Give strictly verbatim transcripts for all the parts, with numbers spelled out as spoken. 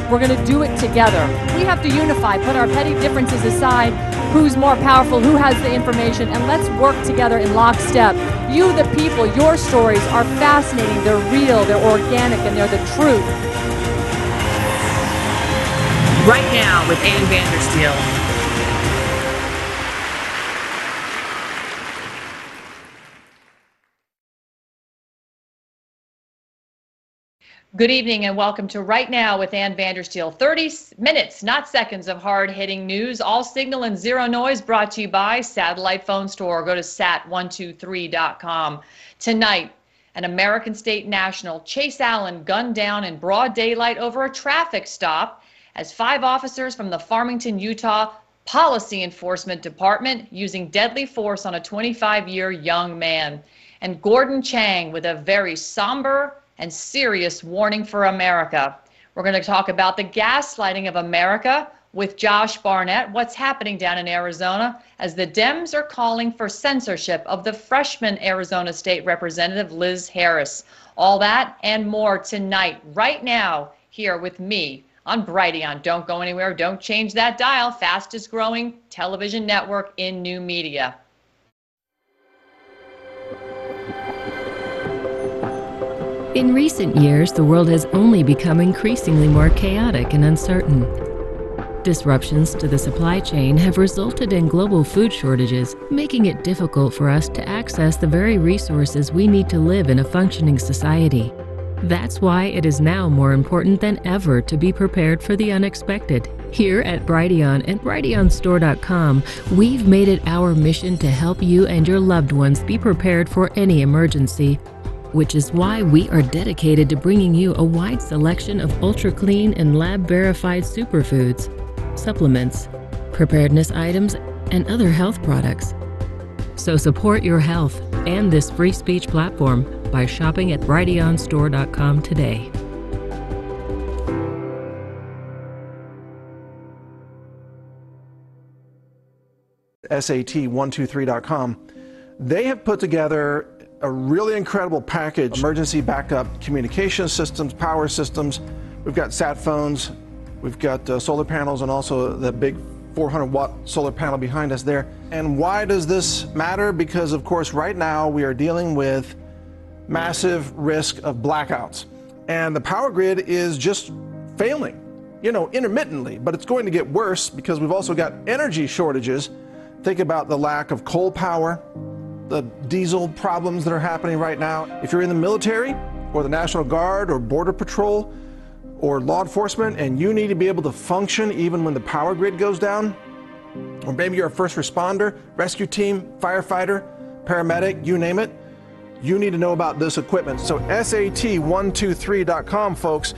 We're going to do it together. We have to unify, put our petty differences aside, who's more powerful, who has the information, and let's work together in lockstep. You, the people, your stories are fascinating, they're real, they're organic, and they're the truth. Right Now with Ann Vandersteel. Good evening and welcome to Right Now with Ann Vandersteel. thirty minutes, not seconds, of hard-hitting news, all signal and zero noise, brought to you by Satellite Phone Store. Go to sat one two three dot com. Tonight, an American State National, Chase Allen, gunned down in broad daylight over a traffic stop as five officers from the Farmington, Utah Policy Enforcement Department using deadly force on a twenty-five-year young man. And Gordon Chang with a very somber and serious warning for America. We're going to talk about the gaslighting of America with Josh Barnett, what's happening down in Arizona as the Dems are calling for censorship of the freshman Arizona State Representative Liz Harris. All that and more tonight, right now, here with me on Brighteon. Don't go anywhere, don't change that dial. Fastest growing television network in new media. In recent years, the world has only become increasingly more chaotic and uncertain. Disruptions to the supply chain have resulted in global food shortages, making it difficult for us to access the very resources we need to live in a functioning society. That's why it is now more important than ever to be prepared for the unexpected. Here at Brighteon and Brighteon store dot com, we've made it our mission to help you and your loved ones be prepared for any emergency, which is why we are dedicated to bringing you a wide selection of ultra-clean and lab-verified superfoods, supplements, preparedness items, and other health products. So support your health and this free speech platform by shopping at Brighteon store dot com today. sat one two three dot com. They have put together a really incredible package: emergency backup communication systems, power systems. We've got sat phones, we've got uh, solar panels, and also the big four hundred watt solar panel behind us there. And why does this matter? Because of course right now we are dealing with massive risk of blackouts, and the power grid is just failing, you know, intermittently, but it's going to get worse because we've also got energy shortages. Think about the lack of coal power, the diesel problems that are happening right now. If you're in the military or the National Guard or Border Patrol or law enforcement and you need to be able to function even when the power grid goes down, or maybe you're a first responder, rescue team, firefighter, paramedic, you name it, you need to know about this equipment. So sat one two three dot com, folks.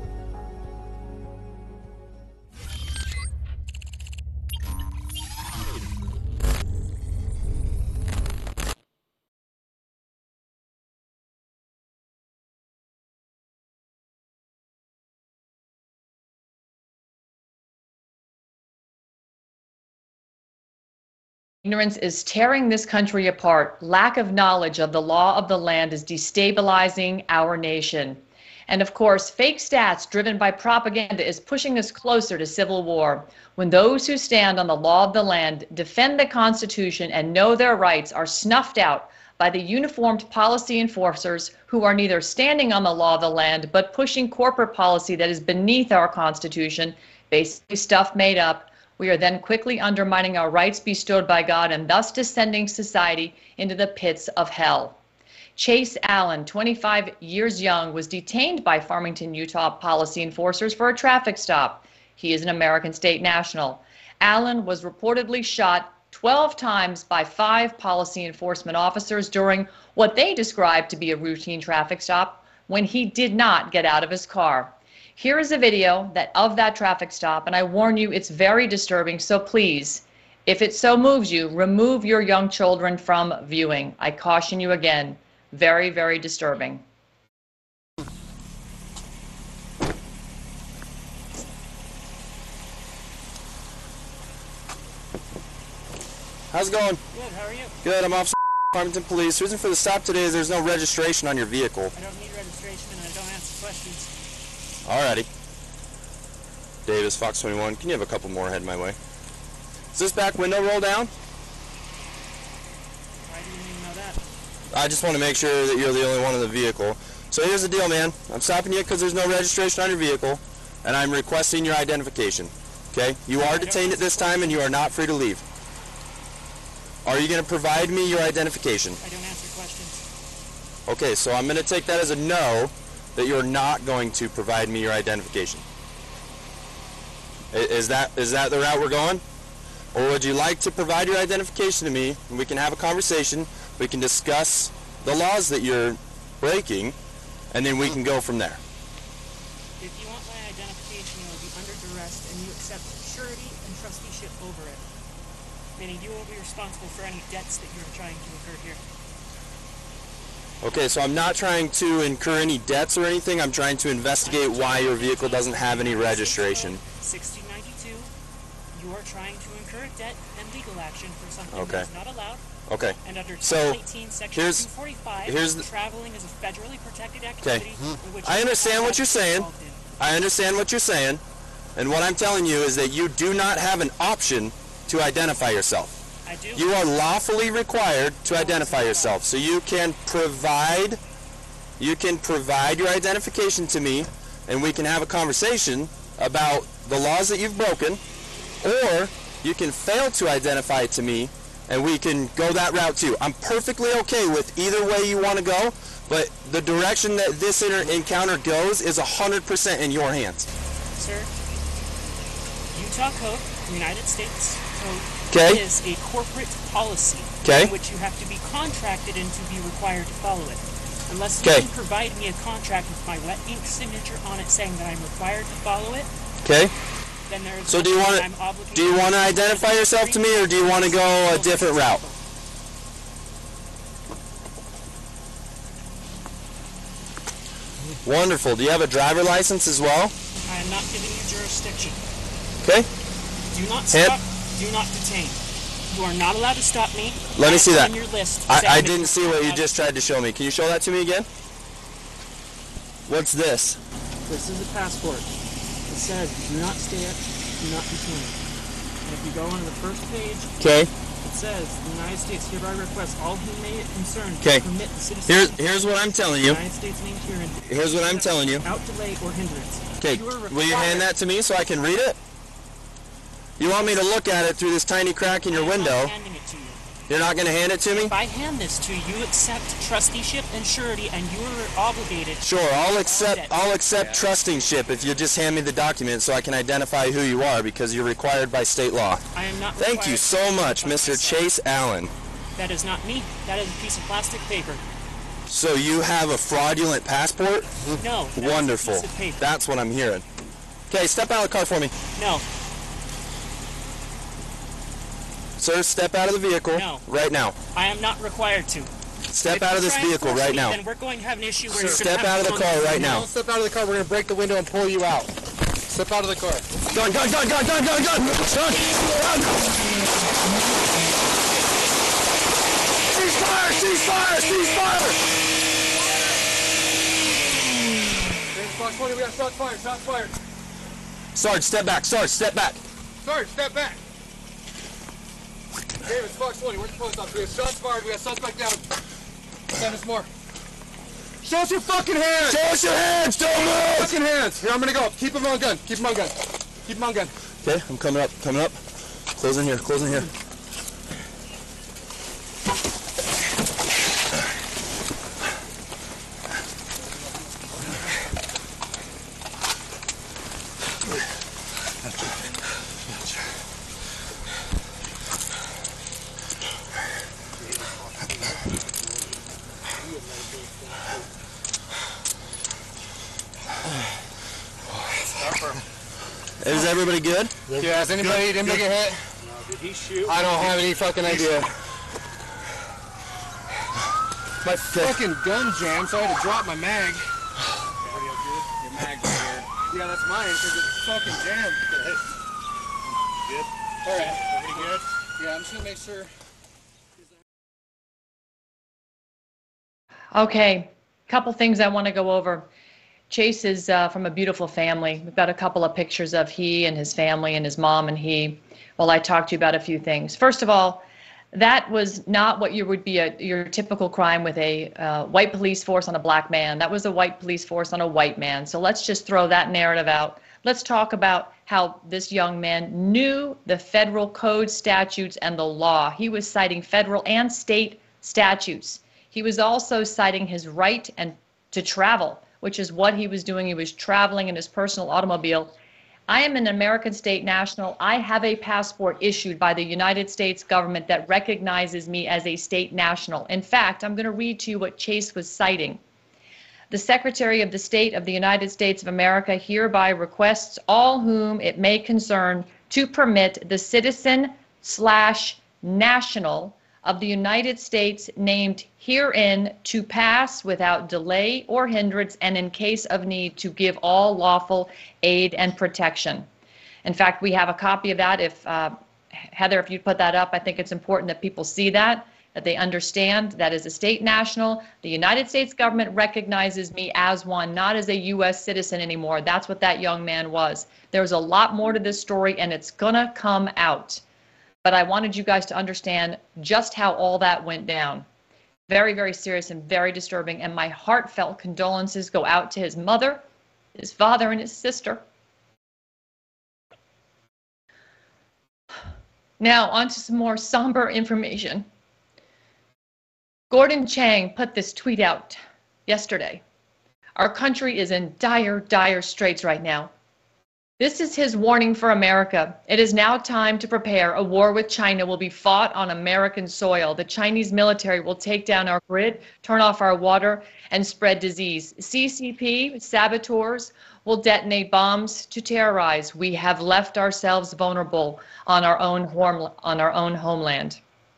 Ignorance is tearing this country apart. Lack of knowledge of the law of the land is destabilizing our nation. And of course, fake stats driven by propaganda is pushing us closer to civil war. When those who stand on the law of the land, defend the Constitution, and know their rights are snuffed out by the uniformed policy enforcers who are neither standing on the law of the land but pushing corporate policy that is beneath our Constitution, basically stuff made up, we are then quickly undermining our rights bestowed by God and thus descending society into the pits of hell. Chase Allen, twenty-five years young, was detained by Farmington, Utah policy enforcers for a traffic stop. He is an American State National. Allen was reportedly shot twelve times by five policy enforcement officers during what they described to be a routine traffic stop when he did not get out of his car. Here is a video that of that traffic stop, and I warn you, it's very disturbing, so please, if it so moves you, remove your young children from viewing. I caution you again, very, very disturbing. How's it going? Good, how are you? Good, I'm Officer Farmington Police. The reason for the stop today is there's no registration on your vehicle. I don't need registration and I don't answer questions. Alrighty. Davis, Fox twenty-one. Can you have a couple more heading my way? Is this back window roll down? Why do you need to know that? I just want to make sure that you're the only one in the vehicle. So here's the deal, man. I'm stopping you because there's no registration on your vehicle, and I'm requesting your identification. Okay? You are detained at this time, and you are not free to leave. Are you going to provide me your identification? I don't answer questions. Okay, so I'm going to take that as a no, that you're not going to provide me your identification. I- Is that is that the route we're going? Or would you like to provide your identification to me, and we can have a conversation, we can discuss the laws that you're breaking, and then we can go from there. If you want my identification, you will be under duress, and you accept surety and trusteeship over it. Meaning you will be responsible for any debts that you are trying to incur here. Okay, so I'm not trying to incur any debts or anything. I'm trying to investigate why your vehicle doesn't have any registration. sixteen ninety-two, you are trying to incur debt and legal action for something Okay. that is not allowed. Okay. And under So, Title eighteen, Section here's- two forty-five, here's the- traveling is a federally protected activity. in which I understand what you're saying. involved in. I understand what you're saying. And what I'm telling you is that you do not have an option to identify yourself. I do. You are lawfully required to identify yourself. So you can provide you can provide your identification to me, and we can have a conversation about the laws that you've broken, or you can fail to identify it to me, and we can go that route too. I'm perfectly okay with either way you want to go, but the direction that this inter- encounter goes is one hundred percent in your hands. Sir, Utah Code, United States Code, Okay. is a corporate policy Okay. in which you have to be contracted and to be required to follow it. Unless you Okay. can provide me a contract with my wet ink signature on it saying that I'm required to follow it, Okay? then there is So do you nothing want that I'm to obligated do you want to do. identify yourself to me, or do you want to go a different route? Wonderful. Do you have a driver license as well? I am not giving you jurisdiction. Okay. Do not Hand- stop. Do not detain. You are not allowed to stop me. Let me I see am that. on your list I, saying I that didn't you're see not what you allowed just to- tried to show me. Can you show that to me again? What's this? This is a passport. It says do not stay at, do not detain. And if you go on to the first page, Okay. it says the United States hereby requests all who may it concern Okay. to permit the citizens Here's of here's what I'm telling the you. United States named herein Here's what I'm telling you. without delay or hindrance. Okay. You are Will you hand required- that to me so I can read it? You want me to look at it through this tiny crack in your I am not window? handing it to you. You're not going to hand it to me? If I hand this to you, you accept trusteeship and surety, and you are obligated. Sure, I'll accept I'll accept trustingship if you just hand me the document so I can identify who you are, because you're required by state law. I am not. Thank you required so to much, identify Mister myself. Chase Allen. That is not me. That is a piece of plastic paper. So you have a fraudulent passport? No. that is a Wonderful. piece of paper. That's what I'm hearing. Okay, step out of the car for me. No. Sir, step out of the vehicle No. right now. I am not required to. Step If out you of this try and vehicle force right me, now. Then we're going to have an issue where Sir, you're step gonna have out of to the go on car right now. Don't step out of the car. We're gonna break the window and pull you out. Step out of the car. Gun, gun, gun, gun, gun, gun, gun! Gun! Gun! Cease fire! Cease fire! Cease fire! Fox twenty, we got shots fired. Shots fired. Sarge, step back. Sarge, step back. Sarge, step back. David, Fox twenty, where's the post office? We have shots fired. We got suspect down. Send us more. Show us your fucking hands. Show us your hands! Don't move! Fucking hands. Here, I'm gonna go. Keep him on gun. Keep him on gun. Keep him on gun. Okay, I'm coming up, coming up. Close in here, close in here. Is everybody good? Yeah, has anybody didn't make a hit? Did he shoot? I don't have any fucking idea. My fucking gun jammed, so I had to drop my mag. Your mag's right here. Yeah, that's mine, because it's fucking jammed. Good? Alright. Everybody good? Yeah, I'm just gonna make sure. Okay, couple things I want to go over. Chase is uh, from a beautiful family. We've got a couple of pictures of he and his family and his mom and he. Well, I talked to you about a few things. First of all, that was not what you would be a your typical crime with a uh, white police force on a black man. That was a white police force on a white man. So let's just throw that narrative out. Let's talk about how this young man knew the federal code, statutes, and the law. He was citing federal and state statutes. He was also citing his right and to travel, which is what he was doing. He was traveling in his personal automobile. I am an American state national. I have a passport issued by the United States government that recognizes me as a state national. In fact, I'm going to read to you what Chase was citing. The Secretary of the State of the United States of America hereby requests all whom it may concern to permit the citizen slash national of the United States named herein to pass without delay or hindrance, and in case of need to give all lawful aid and protection. In fact, we have a copy of that. If uh, Heather, if you put that up, I think it's important that people see that, that they understand that as a state national, the United States government recognizes me as one, not as a U S citizen anymore. That's what that young man was. There's a lot more to this story, and it's gonna come out. But I wanted you guys to understand just how all that went down. Very, very serious and very disturbing. And my heartfelt condolences go out to his mother, his father, and his sister. Now, on to some more somber information. Gordon Chang put this tweet out yesterday. Our country is in dire, dire straits right now. This is his warning for America. It is now time to prepare. A war with China will be fought on American soil. The Chinese military will take down our grid, turn off our water, and spread disease. C C P saboteurs will detonate bombs to terrorize. We have left ourselves vulnerable on our own home, on our own homeland.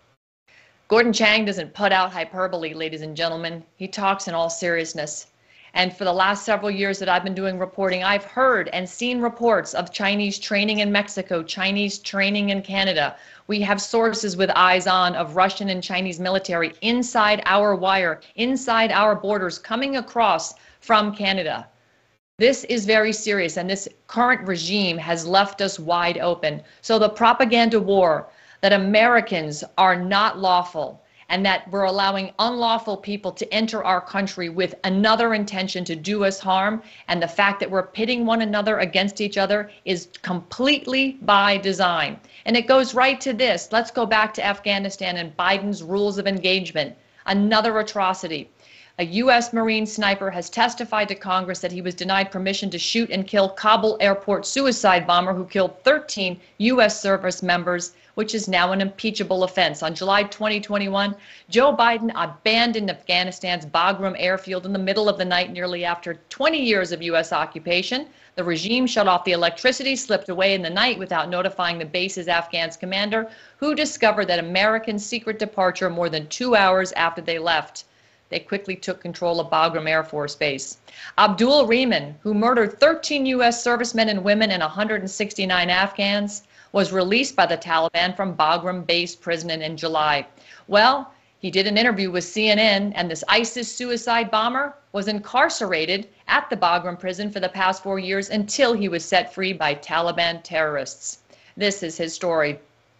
Gordon Chang doesn't put out hyperbole, ladies and gentlemen. He talks in all seriousness. And for the last several years that I've been doing reporting, I've heard and seen reports of Chinese training in Mexico, Chinese training in Canada. We have sources with eyes on of Russian and Chinese military inside our wire, inside our borders, coming across from Canada. This is very serious, and this current regime has left us wide open. So the propaganda war that Americans are not lawful, and that we're allowing unlawful people to enter our country with another intention to do us harm, and the fact that we're pitting one another against each other is completely by design. And it goes right to this. Let's go back to Afghanistan and Biden's rules of engagement. Another atrocity. A U S Marine sniper has testified to Congress that he was denied permission to shoot and kill Kabul airport suicide bomber who killed thirteen U S service members, which is now an impeachable offense. On July twenty twenty-one, Joe Biden abandoned Afghanistan's Bagram airfield in the middle of the night nearly after twenty years of U S occupation. The regime shut off the electricity, slipped away in the night without notifying the base's Afghan commander, who discovered that American secret departure more than two hours after they left. They quickly took control of Bagram Air Force Base. Abdul Rehman, who murdered thirteen U S servicemen and women and one hundred sixty-nine Afghans, was released by the Taliban from Bagram Base prison in July. Well, he did an interview with C N N, and this ISIS suicide bomber was incarcerated at the Bagram prison for the past four years until he was set free by Taliban terrorists. This is his story.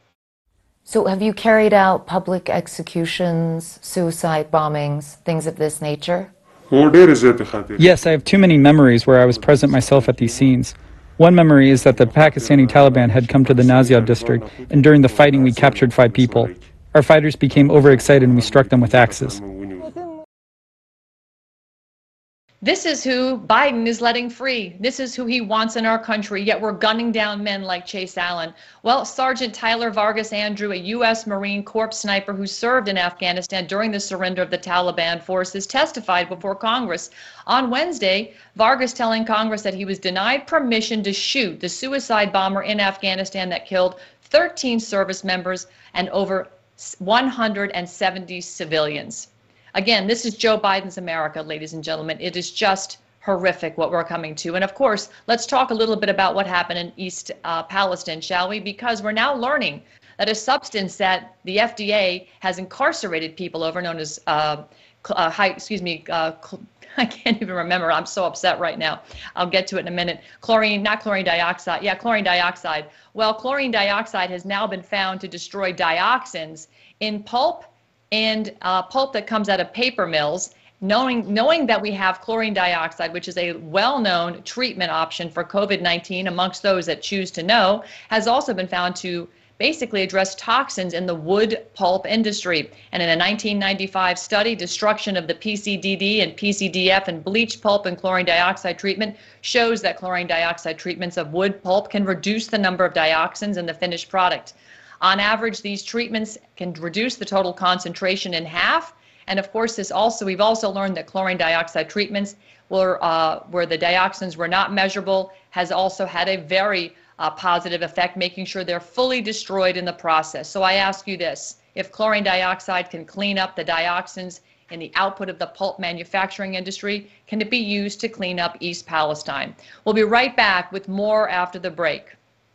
So have you carried out public executions, suicide bombings, things of this nature? Yes, I have too many memories where I was present myself at these scenes. One memory is that the Pakistani Taliban had come to the Nazia district, and during the fighting we captured five people. Our fighters became overexcited and we struck them with axes. This is who Biden is letting free. This is who he wants in our country, yet we're gunning down men like Chase Allen. Well, Sergeant Tyler Vargas Andrew, a U S Marine Corps sniper who served in Afghanistan during the surrender of the Taliban forces, testified before Congress on Wednesday. Vargas telling Congress that he was denied permission to shoot the suicide bomber in Afghanistan that killed thirteen service members and over one hundred seventy civilians. Again, this is Joe Biden's America, ladies and gentlemen. It is just horrific what we're coming to. And of course, let's talk a little bit about what happened in East uh, Palestine, shall we? Because we're now learning that a substance that the F D A has incarcerated people over, known as uh, uh, high, excuse me, uh, I can't even remember. I'm so upset right now. I'll get to it in a minute. Chlorine, not chlorine dioxide. Yeah, chlorine dioxide. Well, chlorine dioxide has now been found to destroy dioxins in pulp and uh, pulp that comes out of paper mills. Knowing, knowing that we have chlorine dioxide, which is a well-known treatment option for COVID nineteen amongst those that choose to know, has also been found to basically address toxins in the wood pulp industry. And in a nineteen ninety-five study, destruction of the P C D D and P C D F and bleach pulp and chlorine dioxide treatment shows that chlorine dioxide treatments of wood pulp can reduce the number of dioxins in the finished product. On average, these treatments can reduce the total concentration in half. And of course, this also, we've also learned that chlorine dioxide treatments were, uh, where the dioxins were not measurable has also had a very uh, positive effect, making sure they're fully destroyed in the process. So I ask you this, if chlorine dioxide can clean up the dioxins in the output of the pulp manufacturing industry, can it be used to clean up East Palestine? We'll be right back with more after the break.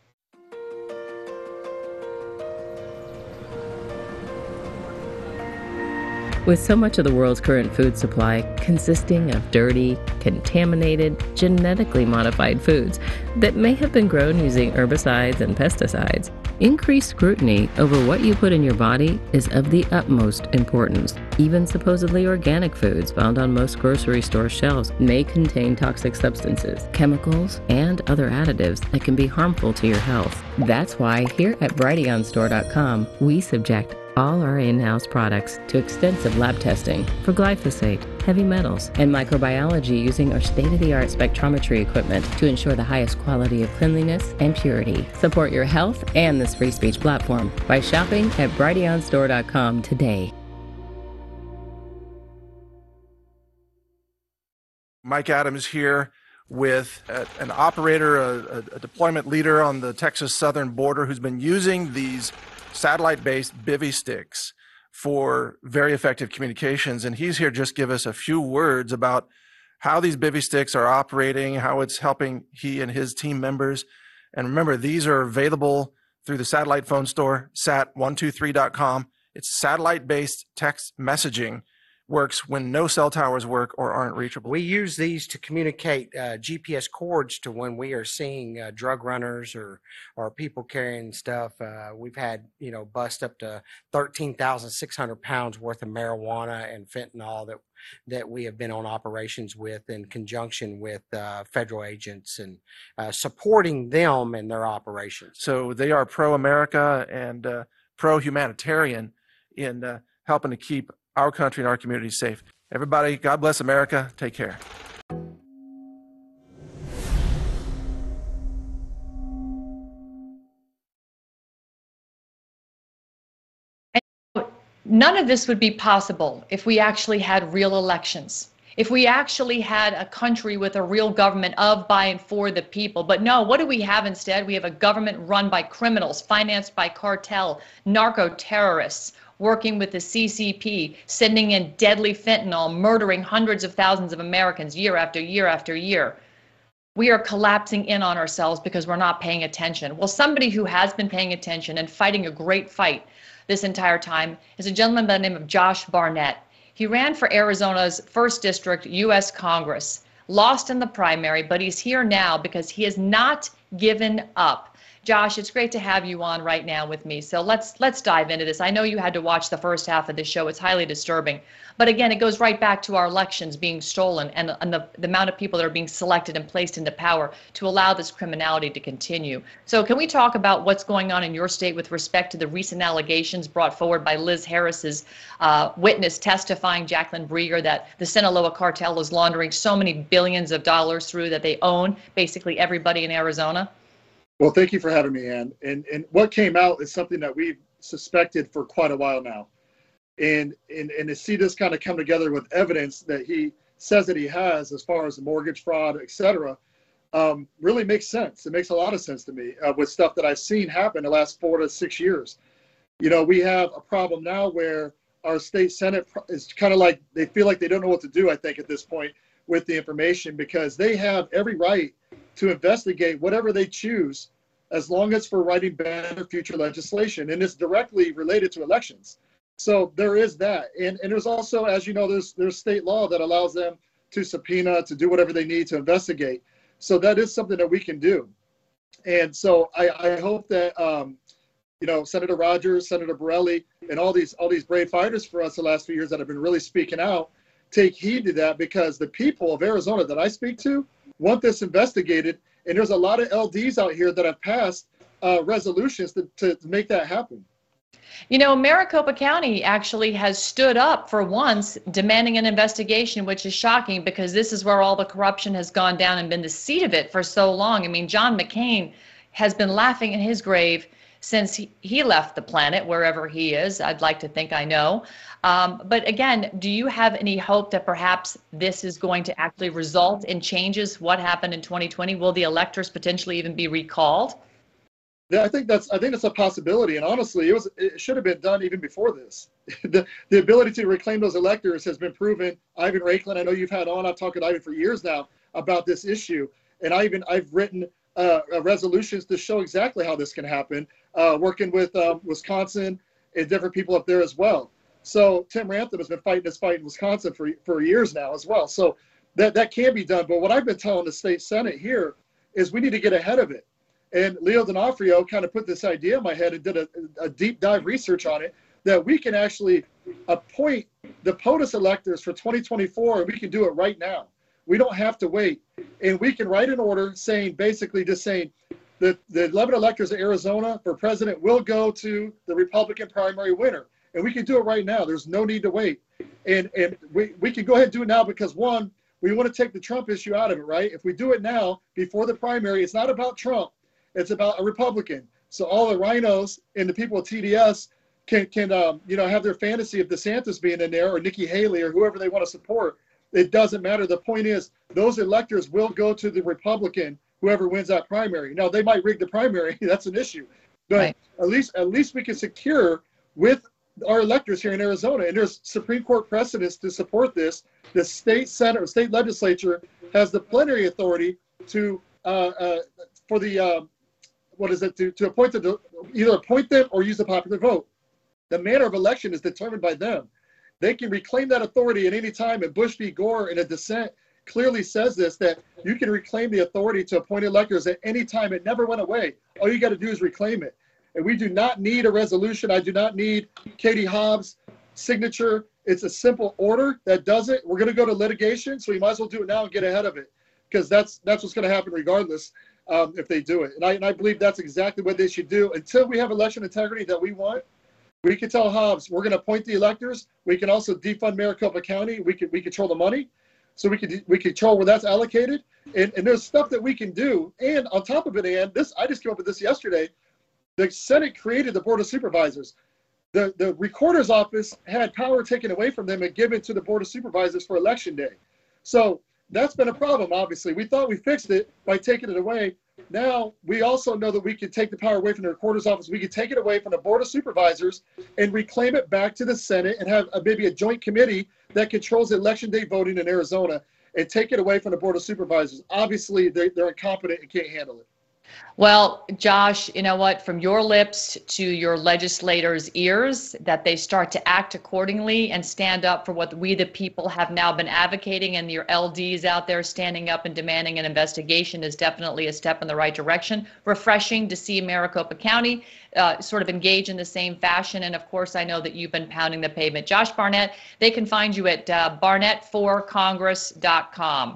With so much of the world's current food supply consisting of dirty, contaminated, genetically modified foods that may have been grown using herbicides and pesticides, increased scrutiny over what you put in your body is of the utmost importance. Even supposedly organic foods found on most grocery store shelves may contain toxic substances, chemicals, and other additives that can be harmful to your health. That's why here at Brighteon Store dot com, we subject all our in-house products to extensive lab testing for glyphosate, heavy metals, and microbiology using our state-of-the-art spectrometry equipment to ensure the highest quality of cleanliness and purity. Support your health and this free speech platform by shopping at Brighteon Store dot com today. Mike Adams here with a, an operator, a, a deployment leader on the Texas southern border who's been using these satellite-based bivy sticks for very effective communications. And he's here just give us a few words about how these bivy sticks are operating, how it's helping he and his team members. And remember, these are available through the satellite phone store, sat one two three dot com. It's satellite-based text messaging. Works when no cell towers work or aren't reachable. We use these to communicate uh, G P S cords to when we are seeing uh, drug runners or or people carrying stuff. Uh, we've had, you know, bust up to thirteen thousand six hundred pounds worth of marijuana and fentanyl that that we have been on operations with in conjunction with uh, federal agents and uh, supporting them in their operations. So they are pro-America and uh, pro-humanitarian in uh, helping to keep our country and our community safe. Everybody, God bless America. Take care. None of this would be possible if we actually had real elections. If we actually had a country with a real government of, by, and for the people. But no, what do we have instead? We have a government run by criminals, financed by cartel, narco-terrorists, working with the C C P, sending in deadly fentanyl, murdering hundreds of thousands of Americans year after year after year. We are collapsing in on ourselves because we're not paying attention. Well, somebody who has been paying attention and fighting a great fight this entire time is a gentleman by the name of Josh Barnett. He ran for Arizona's first District U S Congress, lost in the primary, but he's here now because he has not given up. Josh, it's great to have you on right now with me. So let's let's dive into this. I know you had to watch the first half of the show. It's highly disturbing. But again, it goes right back to our elections being stolen and, and the, the amount of people that are being selected and placed into power to allow this criminality to continue. So can we talk about what's going on in your state with respect to the recent allegations brought forward by Liz Harris's uh, witness testifying, Jacqueline Breger, that the Sinaloa cartel is laundering so many billions of dollars through that they own basically everybody in Arizona? Well, thank you for having me, Ann. And and what came out is something that we've suspected for quite a while now. And and, and to see this kind of come together with evidence that he says that he has as far as the mortgage fraud, et cetera, um, really makes sense. It makes a lot of sense to me uh, with stuff that I've seen happen the last four to six years. You know, we have a problem now where our state Senate is kind of like, they feel like they don't know what to do, I think, at this point with the information, because they have every right to investigate whatever they choose, as long as for writing better future legislation. And it's directly related to elections. So there is that. And, and there's also, as you know, there's, there's state law that allows them to subpoena, to do whatever they need to investigate. So that is something that we can do. And so I, I hope that, um, you know, Senator Rogers, Senator Borelli, and all these all these brave fighters for us the last few years that have been really speaking out, take heed to that, because the people of Arizona that I speak to want this investigated. And there's a lot of L Ds out here that have passed uh, resolutions to, to make that happen. You know, Maricopa County actually has stood up for once demanding an investigation, which is shocking because this is where all the corruption has gone down and been the seat of it for so long. I mean, John McCain has been laughing in his grave since he, he left the planet, wherever he is. I'd like to think I know. Um, but again, do you have any hope that perhaps this is going to actually result in changes? What happened in twenty twenty? Will the electors potentially even be recalled? Yeah, I think that's I think that's a possibility. And honestly, it was it should have been done even before this. the the ability to reclaim those electors has been proven. Ivan Raiklin, I know you've had on. I've talked to Ivan for years now about this issue, and I even I've written uh, uh, resolutions to show exactly how this can happen. Uh, working with um, Wisconsin and different people up there as well. So Tim Ramthun has been fighting this fight in Wisconsin for for years now as well. So that that can be done. But what I've been telling the state Senate here is we need to get ahead of it. And Leo D'Onofrio kind of put this idea in my head and did a, a deep dive research on it, that we can actually appoint the POTUS electors for twenty twenty-four, and we can do it right now. We don't have to wait. And we can write an order saying, basically just saying, the, the eleven electors of Arizona for president will go to the Republican primary winner. And we can do it right now. There's no need to wait. And and we, we can go ahead and do it now because, one, we want to take the Trump issue out of it, right? If we do it now, before the primary, it's not about Trump. It's about a Republican. So all the rhinos and the people at T D S can, can um, you know, have their fantasy of DeSantis being in there or Nikki Haley or whoever they want to support. It doesn't matter. The point is those electors will go to the Republican, whoever wins that primary. Now, they might rig the primary. That's an issue. But right. at least at least we can secure with our electors here in Arizona. And there's Supreme Court precedents to support this. The state Senate or state legislature has the plenary authority to uh, uh, for the uh, what is it, to, to appoint them, either appoint them or use the popular vote. The manner of election is determined by them. They can reclaim that authority at any time, and Bush v. Gore in a dissent clearly says this, that you can reclaim the authority to appoint electors at any time. It never went away. All you got to do is reclaim it. And we do not need a resolution. I do not need Katie Hobbs' signature. It's a simple order that does it. We're going to go to litigation, so we might as well do it now and get ahead of it, because that's that's what's going to happen regardless. Um, if they do it. And I, and I believe that's exactly what they should do. Until we have election integrity that we want, we can tell Hobbs, we're going to appoint the electors. We can also defund Maricopa County. We can we control the money. So we can we control where that's allocated. And, and there's stuff that we can do. And on top of it, Ann, this I just came up with this yesterday. The Senate created the Board of Supervisors. The, the recorder's office had power taken away from them and given to the Board of Supervisors for election day. So that's been a problem, obviously. We thought we fixed it by taking it away. Now, we also know that we can take the power away from the recorder's office. We can take it away from the Board of Supervisors and reclaim it back to the Senate and have a, maybe a joint committee that controls election day voting in Arizona and take it away from the Board of Supervisors. Obviously, they're, they're incompetent and can't handle it. Well, Josh, you know what, from your lips to your legislators' ears, that they start to act accordingly and stand up for what we the people have now been advocating, and your L Ds out there standing up and demanding an investigation is definitely a step in the right direction. Refreshing to see Maricopa County uh, sort of engage in the same fashion. And of course, I know that you've been pounding the pavement. Josh Barnett, they can find you at uh, barnett for congress dot com.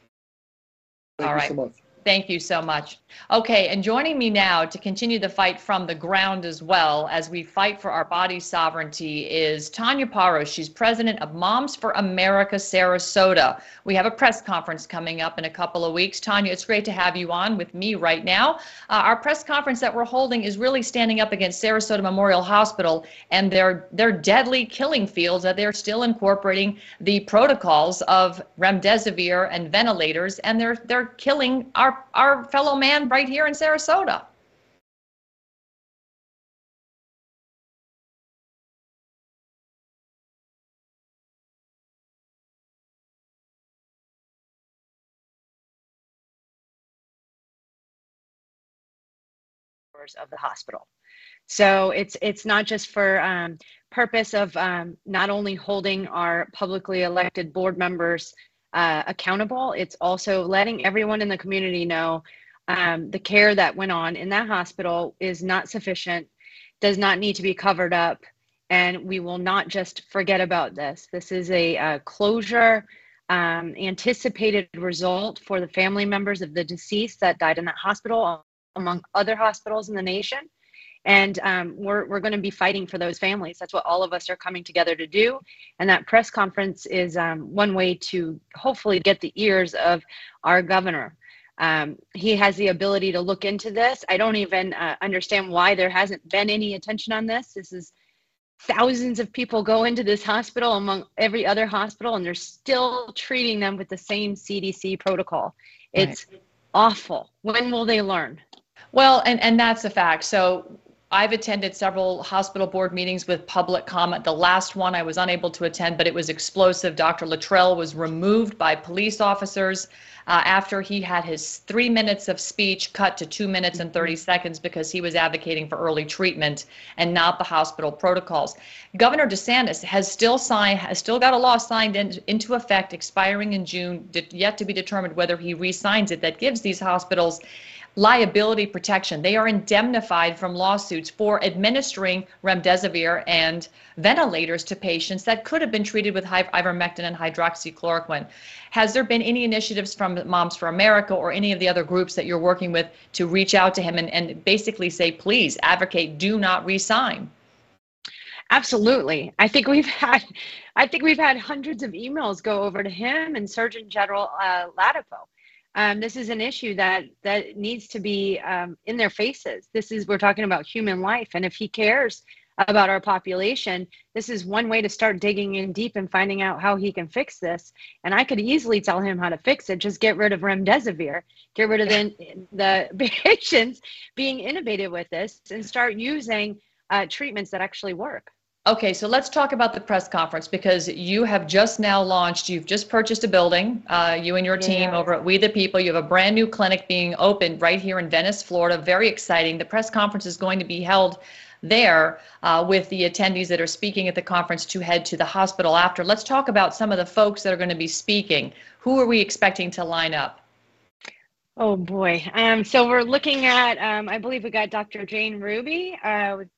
Thank All you right. so much. Thank you so much. Okay, and joining me now to continue the fight from the ground as well as we fight for our body sovereignty is Tanya Paros. She's president of Moms for America Sarasota. We have a press conference coming up in a couple of weeks. Tanya, it's great to have you on with me right now. Uh, our press conference that we're holding is really standing up against Sarasota Memorial Hospital and their, their deadly killing fields that they're still incorporating the protocols of remdesivir and ventilators, and they're, they're killing our our fellow man right here in Sarasota. Of the hospital. So it's it's not just for um, purpose of um, not only holding our publicly elected board members uh, accountable. It's also letting everyone in the community know um, the care that went on in that hospital is not sufficient, does not need to be covered up, and we will not just forget about this. This is a, a closure, um, anticipated result for the family members of the deceased that died in that hospital, among other hospitals in the nation. And um, we're, we're going to be fighting for those families. That's what all of us are coming together to do. And that press conference is um, one way to hopefully get the ears of our governor. Um, he has the ability to look into this. I don't even uh, understand why there hasn't been any attention on this. This is thousands of people go into this hospital among every other hospital, and they're still treating them with the same C D C protocol. It's right. Awful. When will they learn? Well, and, and that's a fact. So I've attended several hospital board meetings with public comment. The last one I was unable to attend, but it was explosive. Doctor Luttrell was removed by police officers uh, after he had his three minutes of speech cut to two minutes and thirty seconds because he was advocating for early treatment and not the hospital protocols. Governor DeSantis has still signed, has still got a law signed in, into effect, expiring in June, yet to be determined whether he re-signs it, that gives these hospitals liability protection. They are indemnified from lawsuits for administering remdesivir and ventilators to patients that could have been treated with ivermectin and hydroxychloroquine. Has there been any initiatives from Moms for America or any of the other groups that you're working with to reach out to him and, and basically say, please advocate, do not re-sign? Absolutely. I think we've had, I think we've had hundreds of emails go over to him and Surgeon General uh, Latipo. Um, this is an issue that that needs to be um, in their faces. This is, we're talking about human life. And if he cares about our population, this is one way to start digging in deep and finding out how he can fix this. And I could easily tell him how to fix it. Just get rid of remdesivir, get rid of the, the patients being innovative with this and start using uh, treatments that actually work. Okay, so let's talk about the press conference, because you have just now launched, you've just purchased a building, uh, you and your team Yeah. over at We the People. You have a brand new clinic being opened right here in Venice, Florida. Very exciting. The press conference is going to be held there uh, with the attendees that are speaking at the conference to head to the hospital after. Let's talk about some of the folks that are going to be speaking. Who are we expecting to line up? Oh boy. Um, so we're looking at, um, I believe we got Doctor Jane Ruby. Uh, we've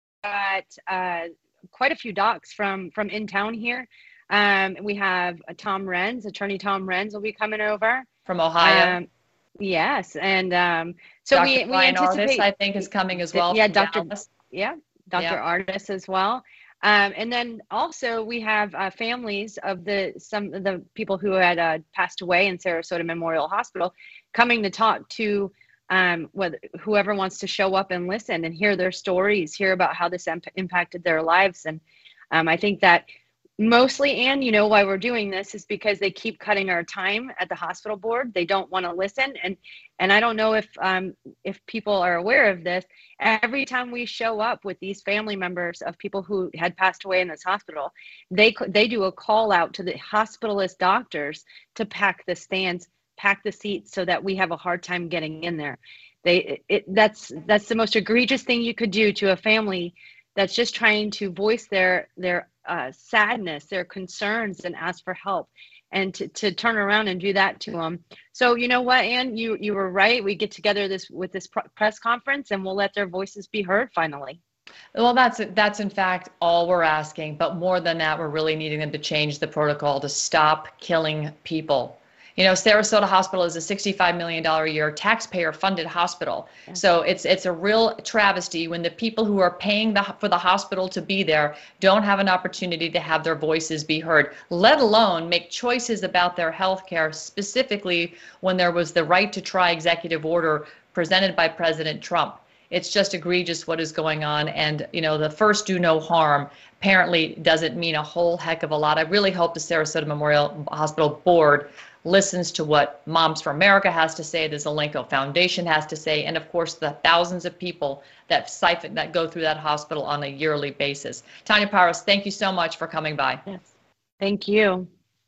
got uh, quite a few docs from from in town here. Um, we have uh, Tom Renz, Attorney Tom Renz will be coming over from Ohio. Um, yes, and um, so Doctor we we Brian anticipate. Artis, I think, is coming as well. Yeah, from Doctor Dallas. Yeah, Doctor Yeah. Artis as well. Um, and then also we have uh, families of the some of the people who had uh, passed away in Sarasota Memorial Hospital coming to talk to um, whether, whoever wants to show up and listen and hear their stories, hear about how this imp- impacted their lives. And um, I think that mostly, Anne, you know why we're doing this is because they keep cutting our time at the hospital board. They don't want to listen. And and I don't know if um, if people are aware of this. Every time we show up with these family members of people who had passed away in this hospital, they they do a call out to the hospitalist doctors to pack the stands, pack the seats so that we have a hard time getting in there. They it, that's that's the most egregious thing you could do to a family that's just trying to voice their their uh, sadness, their concerns, and ask for help, and to, to turn around and do that to them. So you know what, Ann, you you were right. We get together this with this pr- press conference, and we'll let their voices be heard finally. Well, that's that's in fact all we're asking. But more than that, we're really needing them to change the protocol to stop killing people. You know, Sarasota Hospital is a sixty-five million dollars a year taxpayer-funded hospital. So it's it's a real travesty when the people who are paying the, for the hospital to be there don't have an opportunity to have their voices be heard, let alone make choices about their health care, specifically when there was the right to try executive order presented by President Trump. It's just egregious what is going on. And, you know, the first do no harm apparently doesn't mean a whole heck of a lot. I really hope the Sarasota Memorial Hospital Board listens to what Moms for America has to say, the Zelenko Foundation has to say, and of course the thousands of people that siphon that go through that hospital on a yearly basis. Tanya Parros, thank you so much for coming by. Yes, thank you.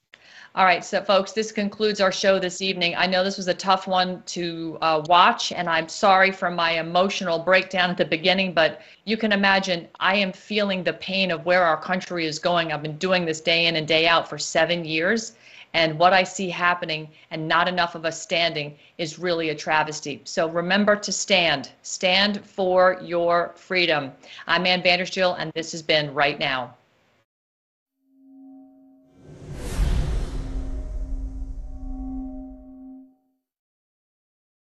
All right, so folks, this concludes our show this evening. I know this was a tough one to uh, watch, and I'm sorry for my emotional breakdown at the beginning, but you can imagine I am feeling the pain of where our country is going. I've been doing this day in and day out for seven years. And what I see happening and not enough of us standing is really a travesty. So remember to stand. Stand for your freedom. I'm Ann Vandersteel, and this has been Right Now.